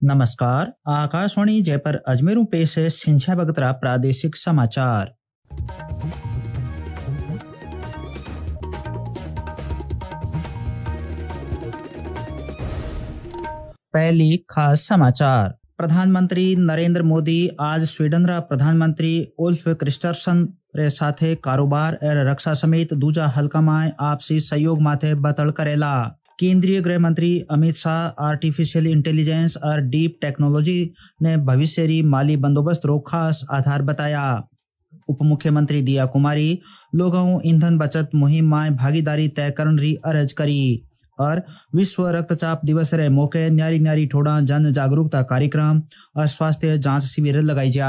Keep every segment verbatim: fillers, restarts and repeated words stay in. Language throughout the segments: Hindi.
नमस्कार। आकाशवाणी जयपुर अजमेर पेश है सिंझा बगतरा प्रादेशिक समाचार। पहली खास समाचार। प्रधानमंत्री नरेंद्र मोदी आज स्वीडन रा प्रधानमंत्री उल्फ क्रिस्टरसन रे साथे कारोबार और रक्षा समेत दूजा हल्का में आपसी सहयोग माथे बतल करेला। केंद्रीय गृह मंत्री अमित शाह आर्टिफिशियल इंटेलिजेंस और डीप टेक्नोलॉजी ने भविष्य री माली बंदोबस्त रो खास आधार बताया। उप मुख्यमंत्री दिया कुमारी लोगों ईंधन बचत मुहिम में भागीदारी तय करन री अर्ज करी और विश्व रक्तचाप दिवस रे मौके न्यारी न्यारी ठोड़ा जन जागरूकता कार्यक्रम और स्वास्थ्य जांच शिविर लगाई जा।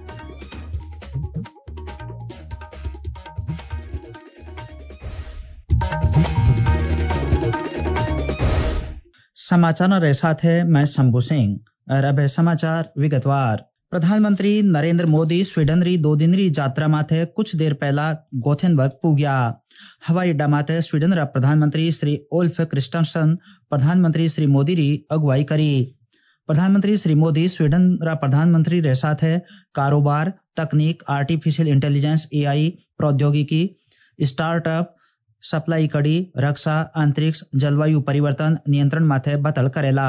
समाचार रे साथ है मैं शंभू सिंह और अब है समाचार विगतवार। प्रधानमंत्री नरेंद्र मोदी स्वीडन री दो दिन री यात्रा माथे कुछ देर पहला गोथेनबर्ग पुग्या। हवाई अड्डा माथे स्वीडन रा प्रधानमंत्री श्री उल्फ क्रिस्टरसन प्रधानमंत्री श्री मोदी री अगुवाई करी। प्रधानमंत्री श्री मोदी स्वीडन रा प्रधानमंत्री रे साथ है कारोबार, तकनीक, आर्टिफिशियल इंटेलिजेंस ए आई प्रौद्योगिकी, स्टार्टअप, सप्लाई कड़ी, रक्षा, अंतरिक्ष, जलवायु परिवर्तन नियंत्रण माथे बतल करेला।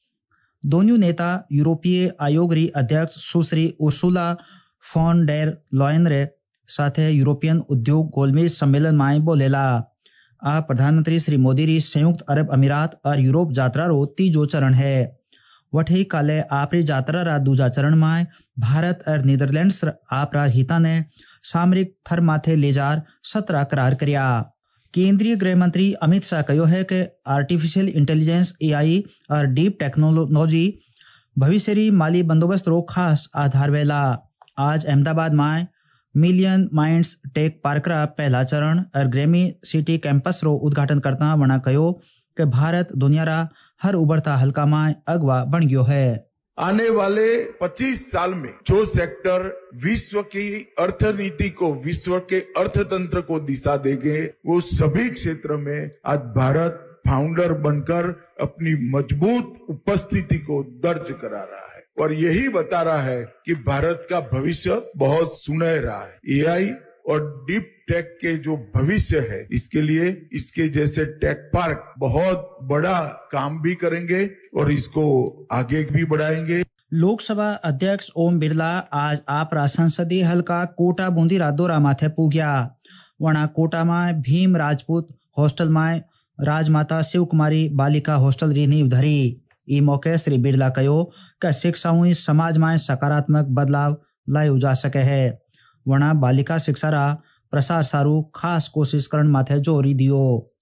दोनों नेता यूरोपीय आयोग री अध्यक्ष Sushri Ursula von der Leyen रे साथे यूरोपियन उद्योग गोलमेज सम्मेलन में बोलेला। आ प्रधानमंत्री श्री मोदी री संयुक्त अरब अमीरात और यूरोप यात्रा रो तीजो चरण है। वठी काले आपरी यात्रा रा दूजा चरण में भारत और नीदरलैंड्स आपरा हिता ने सामरिक थर माथे लेजार सत्रह करार करिया। केंद्रीय गृह मंत्री अमित शाह कहो है कि आर्टिफिशियल इंटेलिजेंस ए आई और डीप टेक्नोलॉजी भविष्य री माली बंदोबस्त रो खास आधार वेला। आज अहमदाबाद में मिलियन माइंड्स टेक पार्क रा पहला चरण और ग्रेमी सिटी कैंपस रो उद्घाटन करता वना कहो कि भारत दुनिया रा हर उभरता हल्का में अगवा बन गयो है। आने वाले पच्चीस साल में जो सेक्टर विश्व की अर्थनीति को, विश्व के अर्थतंत्र को दिशा देंगे, वो सभी क्षेत्र में आज भारत फाउंडर बनकर अपनी मजबूत उपस्थिति को दर्ज करा रहा है और यही बता रहा है कि भारत का भविष्य बहुत सुनहरा है। ए आई और डीप टेक के जो भविष्य है, इसके लिए इसके जैसे टेक पार्क बहुत बड़ा काम भी करेंगे और इसको आगे भी बढ़ाएंगे। लोकसभा अध्यक्ष ओम बिरला आज आपरा संसदीय हल्का कोटा बूंदी रा दौरा माथे पुग्या। वना कोटा में भीम राजपूत हॉस्टल में राजमाता शिव कुमारी बालिका हॉस्टल री नींव धरी। ई मौके श्री बिरला कहो कि शिक्षा हुई समाज में सकारात्मक बदलाव लायो जा सके है। वना बालिका शिक्षा रा प्रसार सारू खास कोशिश करण माथे जोरी दियो।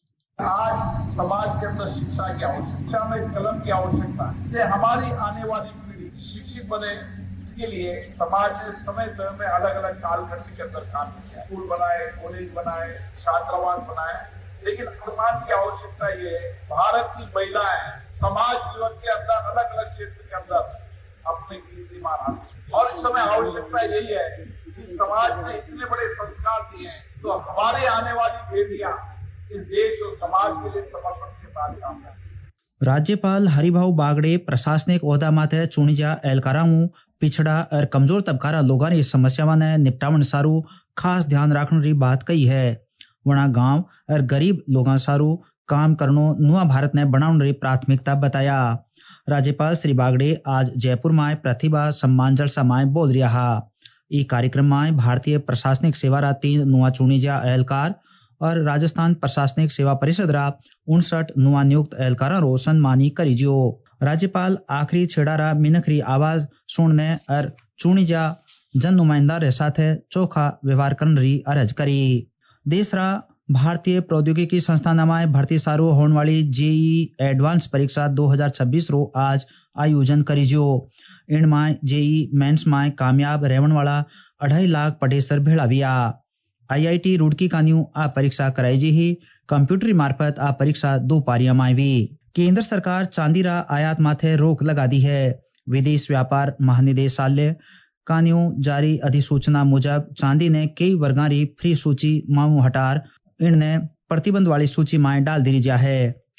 आज समाज के अंदर शिक्षा की आवश्यकता, शिक्षा में कलम की आवश्यकता है। हमारी आने वाली पीढ़ी शिक्षित बने, इसके लिए समाज ने समय समय में अलग अलग कालखंड के अंदर काम किया, स्कूल बनाए, कॉलेज बनाए, छात्रावास बनाए, लेकिन वर्तमान की आवश्यकता ये है भारत की महिलाएं समाज जीवन के अंदर अलग अलग क्षेत्र के अंदर अपने कीर्तिमान हासिल, और इस समय आवश्यकता यही है कि समाज ने इतने बड़े संस्कार दिए हैं तो हमारे आने वाली बेटियां इस देश और समाज के लिए समर्पण के साथ काम करें। राज्यपाल हरिभाऊ बागड़े प्रशासनिक ओहदा माथे चुनिजा एहलकाराओं, पिछड़ा और कमजोर तबकारा लोगों की समस्याओं ने निपटावन सारू खास ध्यान रखने की बात कही है। वना गांव और गरीब लोगों सारू काम करनो नुआ भारत ने बनाने की प्राथमिकता बताया। राज्यपाल श्री बागड़े आज जयपुर में प्रतिभा सम्मान जलसा में बोल रहा। ई कार्यक्रम में भारतीय प्रशासनिक सेवा रा तीन नुआ चुनिजा एहलकार और राजस्थान प्रशासनिक सेवा परिषद रा उनसठ नुआ नियुक्त एहलकारा रो सम्मानी करीजो। राज्यपाल आखिरी छेड़ा रा मिनखरी आवाज सुनने और चुनिजा जन नुमाइंदा रे साथे चोखा व्यवहार करने री अर्ज करी। देश रा भारतीय प्रौद्योगिकी संस्थान में भर्ती सारू होने वाली जेई एडवांस परीक्षा दो हज़ार छब्बीस रो आज आयोजन करीजो। इन में जेई मेंस में कामयाब रेवण वाला अढ़ाई लाख पटेसर भेड़ाविया। आईआईटी रुड़की कान्यू आ परीक्षा कराई जी ही कंप्यूटर मार्फत आ परीक्षा दो पारियां में हुई। केंद्र सरकार चांदी रा आयात माथे रोक लगा दी है। विदेश व्यापार महानिदेशालय कान्यू जारी अधिसूचना मुजब चांदी ने कई वर्गारी फ्री सूची माऊ हटार इनने प्रतिबंध वाली सूची में डाल दी जा है।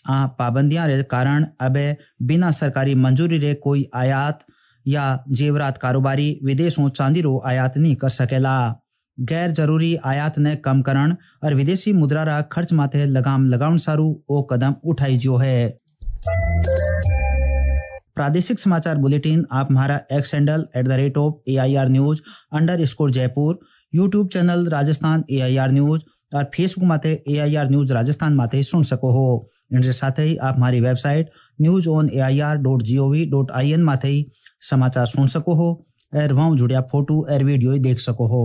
आ पाबंदियां रे कारण अब बिना सरकारी मंजूरी रे कोई आयात या जेवरात कारोबारी विदेशों चांदी रो आयात नहीं कर सकेला। गैर जरूरी आयात ने कम करण और विदेशी मुद्रा रा खर्च माथे लगाम लगाउन सारू ओ कदम उठाई जो है। प्रादेशिक समाचार बुलेटिन आप हमारा X handle at the rate of A I R news underscore Jaipur, YouTube channel Rajasthan A I R news और फेसबुक माथे A I R news Rajasthan माथे सुन सको हो। इनके साथ ही आप हमारी website news on A I R dot G O V dot I N माथे ही समाचार सुन सको हो और वहां जुड़िया फोटो और वीडियो देख सको हो।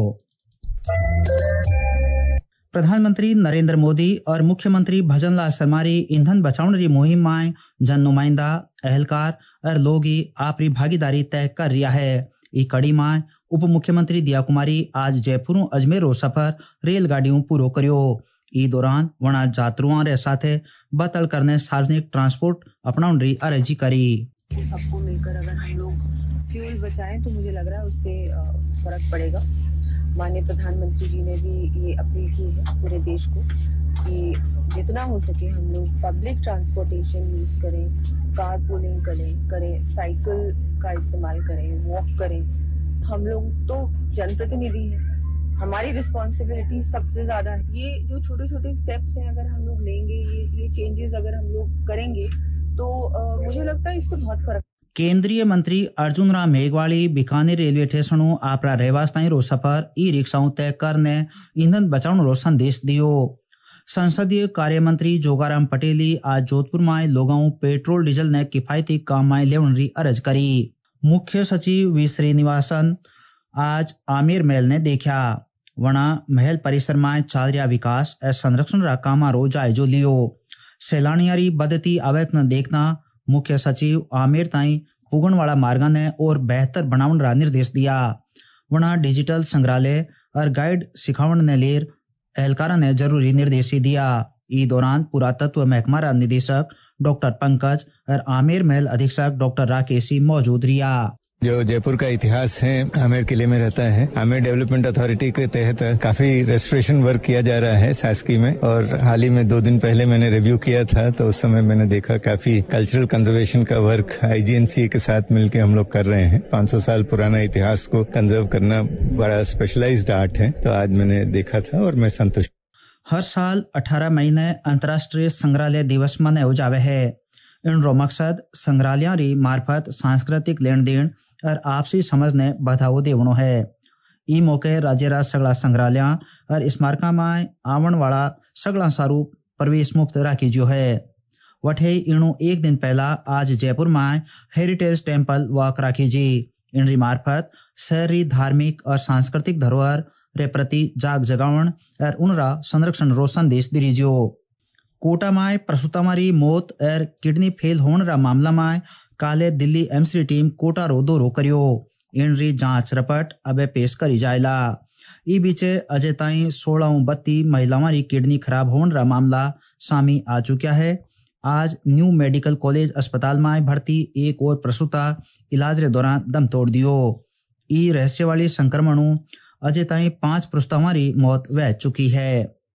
प्रधानमंत्री नरेंद्र मोदी और मुख्यमंत्री भजनलाल सरमारी ईंधन बचाने की मुहिम में जन नुमाइंदा एहलकार और लोग आपरी भागीदारी तय कर रिया है। ई कड़ी में उप मुख्यमंत्री दिया कुमारी आज जयपुर अजमेर सफर रेलगाड़ियों पूरो करियो। ई दौरान वना यात्रुओं रे साथे बतल करने सार्वजनिक ट्रांसपोर्ट अपनाउन री अर्जी करी। सबको मिलकर अगर हम लोग फ्यूल बचाएं तो मुझे लग रहा है उससे फर्क पड़ेगा। माननीय प्रधानमंत्री जी ने भी ये अपील की है पूरे देश को कि जितना हो सके हम लोग पब्लिक ट्रांसपोर्टेशन यूज करें, कार पूलिंग करें करें साइकिल का इस्तेमाल करें, वॉक करें। हम लोग तो जनप्रतिनिधि हैं, हमारी रिस्पॉन्सिबिलिटी सबसे ज्यादा है। ये जो छोटे छोटे स्टेप्स हैं अगर हम लोग लेंगे, ये ये चेंजेस अगर हम लोग करेंगे तो आ, मुझे लगता है इससे बहुत फर्क। केंद्रीय मंत्री अर्जुन राम मेघवाली बीकानेर रेलवे स्टेशनों आपरा रहवास ताई रो सफर ई रिक्शाओं तय करने ईंधन बचाने रो संदेश दियो। संसदीय कार्य मंत्री जोगाराम पटेली आज जोधपुर में लोगों पेट्रोल डीजल ने किफायती काम में लेवन री अर्ज करी। मुख्य सचिव वी श्रीनिवासन आज आमिर महल ने देखा। वना महल परिसर में चल रहा विकास और संरक्षण रा कामा रो जायजो लियो। सैलानियारी बदती आवक न देखना मुख्य सचिव आमिर ताई पुगण वाला मार्ग ने और बेहतर बनावन रा निर्देश दिया। वना डिजिटल संग्रहालय और गाइड सिखावन ने लेर एहलकारा ने जरूरी निर्देश दिया। ई दौरान पुरातत्व महकमा रा निदेशक डॉक्टर पंकज और आमेर महल अधीक्षक डॉक्टर राकेशी मौजूद रिया। जो जयपुर का इतिहास है आमेर किले में रहता है। आमेर डेवलपमेंट अथॉरिटी के तहत काफी रेस्टोरेशन वर्क किया जा रहा है शासकीय में, और हाल ही में दो दिन पहले मैंने रिव्यू किया था तो उस समय मैंने देखा काफी कल्चरल कंजर्वेशन का work I G N C A के साथ मिलकर हम लोग कर रहे हैं। पाँच सौ साल पुराना इतिहास को कंजर्व करना बड़ा स्पेशलाइज्ड आर्ट है, तो आज मैंने देखा था और मैं संतुष्ट। हर साल अठारह मई ने अंतर्राष्ट्रीय संग्रहालय दिवस मनाया जावे है। इन रो मकसद संग्रहालयों री मार्फत सांस्कृतिक लेन देन और आपसी समझ ने बढ़ावो देवनो है। ई मौके राज्य रा सगला संग्रहालय और स्मारका में आवन वाला सगला सारू प्रवेश मुक्त राखी जो है। वठे इणु एक दिन पहला आज जयपुर में हेरिटेज टेम्पल वॉक राखी जी। इनरी मार्फत शहरी धार्मिक और सांस्कृतिक धरोहर रे प्रति जाग जगावन और उनरा संरक्षण रो संदेश दिरीजो। कोटा में प्रसूतामारी मौत और किडनी फेल होने रा मामला में काले दिल्ली एम्स री टीम कोटा रो दौरो करियो। इनरी जांच रिपोर्ट अबे पेश करी जायला। ई बीचे अजय ताई सोलह बत्ती महिलाओं री किडनी खराब होने रा मामला सामी आ चुका है। आज न्यू मेडिकल कॉलेज अस्पताल में भर्ती एक और प्रसूता इलाज रे दौरान दम तोड़ दियो। ई रहस्य वाली संक्रमणों अजय ताई पांच प्रसूताओं री मौत वह चुकी है।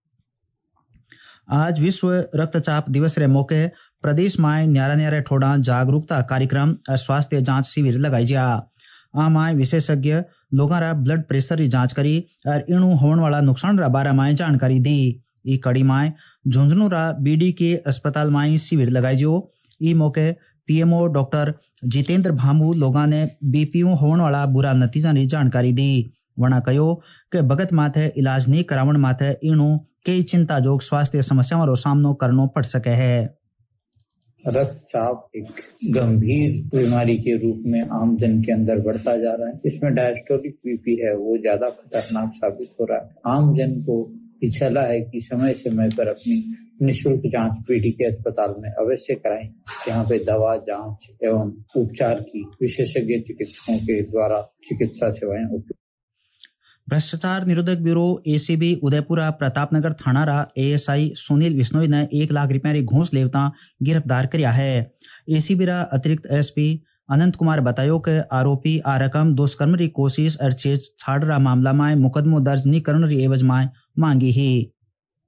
आज विश्व रक्तचाप दिवस रे मौके प्रदेश में न्यारा न्यारे ठोड़ा जागरूकता कार्यक्रम और स्वास्थ्य जांच शिविर लगाई जा। आमाय विशेषज्ञ लोगों रा ब्लड प्रेशर री जांच करी और इणु होने वाला नुकसान रा बारे में जानकारी दी। ई कड़ी में झुंझुनू रा बीडी के अस्पताल में शिविर लगाई जो। ई मौके पीएमओ डॉक्टर जितेंद्र भामू लोगों ने बीपीओ होने वाला बुरा नतीजा री जानकारी दी। वना कहो कि बगत माथे इलाज नहीं करावन माथे इणु कई चिंताजोग स्वास्थ्य समस्याओं रो सामनो करनो पड़ सके है। रक्तचाप एक गंभीर बीमारी के रूप में आम जन के अंदर बढ़ता जा रहा है। इसमें डायस्टोलिक बीपी है वो ज्यादा खतरनाक साबित हो रहा है। आम जन को सलाह है कि समय समय पर अपनी निःशुल्क जांच पीडी के अस्पताल में अवश्य कराएं, जहां पे दवा, जांच एवं उपचार की विशेषज्ञ चिकित्सकों के द्वारा चिकित्सा सेवाएं उपलब्ध। भ्रष्टाचार निरोधक ब्यूरो एसीबी उदयपुरा प्रतापनगर थाना रा एएसआई सुनील बिश्नोई ने एक लाख रुपया री घूस लेवता गिरफ्तार किया है। एसीबी रा अतिरिक्त एसपी अनंत कुमार बतायो कि आरोपी आ रकम दुष्कर्म री कोशिश और छेड़छाड़ रा मामला में मुकदमो दर्ज नहीं करने री एवज में मांगी ही।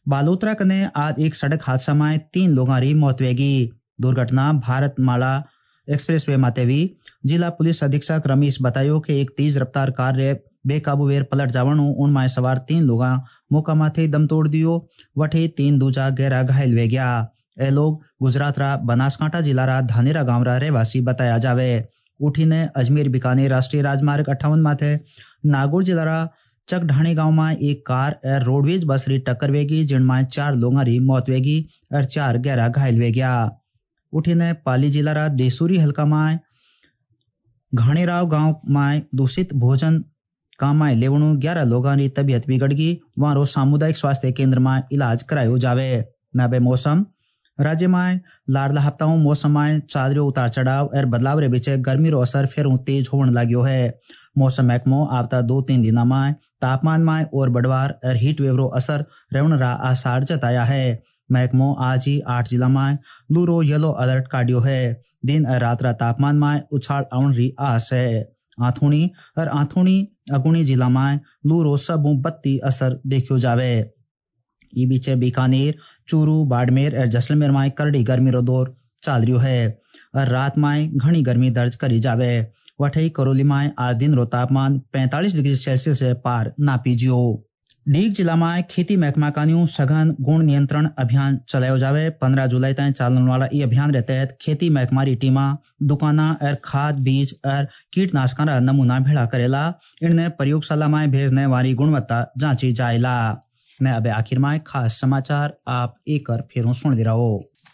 बालोतरा कने आज एक सड़क हादसा में तीन लोगों की मौत होगी। दुर्घटना भारत माला एक्सप्रेसवे माते हुई। जिला पुलिस अधीक्षक रमेश बतायो कि एक तेज रफ्तार कार रे बेकाबू वेर पलट जावणु उनमें सवार तीन लोग मौका माथे दम तोड़ दियो। वठे तीन दूजा गहरा घायल वे गया। ए लोग गुजरात रा बनासकांठा जिला रा धानेरा गांव रा रहवासी बताया जावे। उठीने अजमेर बीकानेर राष्ट्रीय राजमार्ग अट्ठावन माथे नागौर जिला रा चकढाणी गांव में एक कार और रोडवेज बस री टक्कर वेगी, जिनमें चार लोगों की मौत वेगी और चार गहरा घायल वे गया। उठीने पाली जिला रा देसूरी हल्का में घाणेराव गांव में दूषित भोजन काम में लेवणु ग्यारह लोगों की तबीयत बिगड़ गई। वहां सामुदायिक स्वास्थ्य केंद्र में इलाज करायो जावे। नबे मौसम राज्य में लारला हफ्ताओं मौसम में चादरियो उतार चढ़ाव और बदलाव रे बीच गर्मी रो असर फिर तेज होने लाग्यो है। मौसम महकमो आवता दो तीन दिन में तापमान में और बढ़वार और हीट वेव रो असर रहने रा आसार जताया है। महकमो आज ही आठ जिला में लू रो येलो अलर्ट काटियो है। दिन और रात रा तापमान में उछाल आउन री आस है। आथुणी और आथुणी अगुणी जिला में लू रो सबू बत्ती असर देखियो जावे। ई बीचे बीकानेर, चूरू, बाड़मेर और जैसलमेर में करड़ी गर्मी रो दौर चल रियो है और रात में घनी गर्मी दर्ज करी जावे। वठई करौली में आज दिन रो तापमान पैंतालीस डिग्री सेल्सियस से पार नापी जियो। डीग जिला में खेती महकमा कान्यू सघन गुण नियंत्रण अभियान चलायो जावे। पंद्रह जुलाई तक चलने वाला ये अभियान के तहत खेती महकमा री टीमा दुकाना और खाद बीज और कीटनाशकों का नमूना भेड़ा करेला। इन्हें प्रयोगशाला में भेजने वाली गुणवत्ता जांची जाएला। मैं अब आखिर में खास समाचार आप एक बार फिर सुन दे रहो।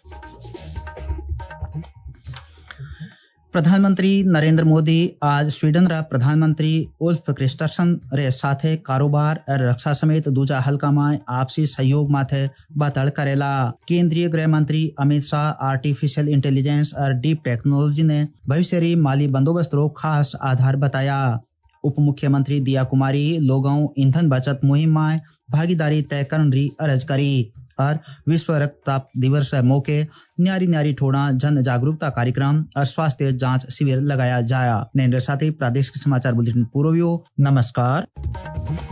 प्रधानमंत्री नरेंद्र मोदी आज स्वीडन रा प्रधानमंत्री उल्फ क्रिस्टरसन रे साथे कारोबार और रक्षा समेत दूजा हल्का में आपसी सहयोग माथे बातल करेला। केंद्रीय गृह मंत्री अमित शाह आर्टिफिशियल इंटेलिजेंस और डीप टेक्नोलॉजी ने भविष्य री माली बंदोबस्त रो खास आधार बताया। उप मुख्यमंत्री दिया कुमारी लोगों ईंधन बचत मुहिम में भागीदारी तय करने री अर्ज करी और विश्व रक्तदाब दिवस के मौके न्यारी न्यारी ठोड़ा जन जागरूकता कार्यक्रम और स्वास्थ्य जांच शिविर लगाया जाया। नरेंद्र साथी प्रादेशिक समाचार बुलेटिन पूर्व नमस्कार।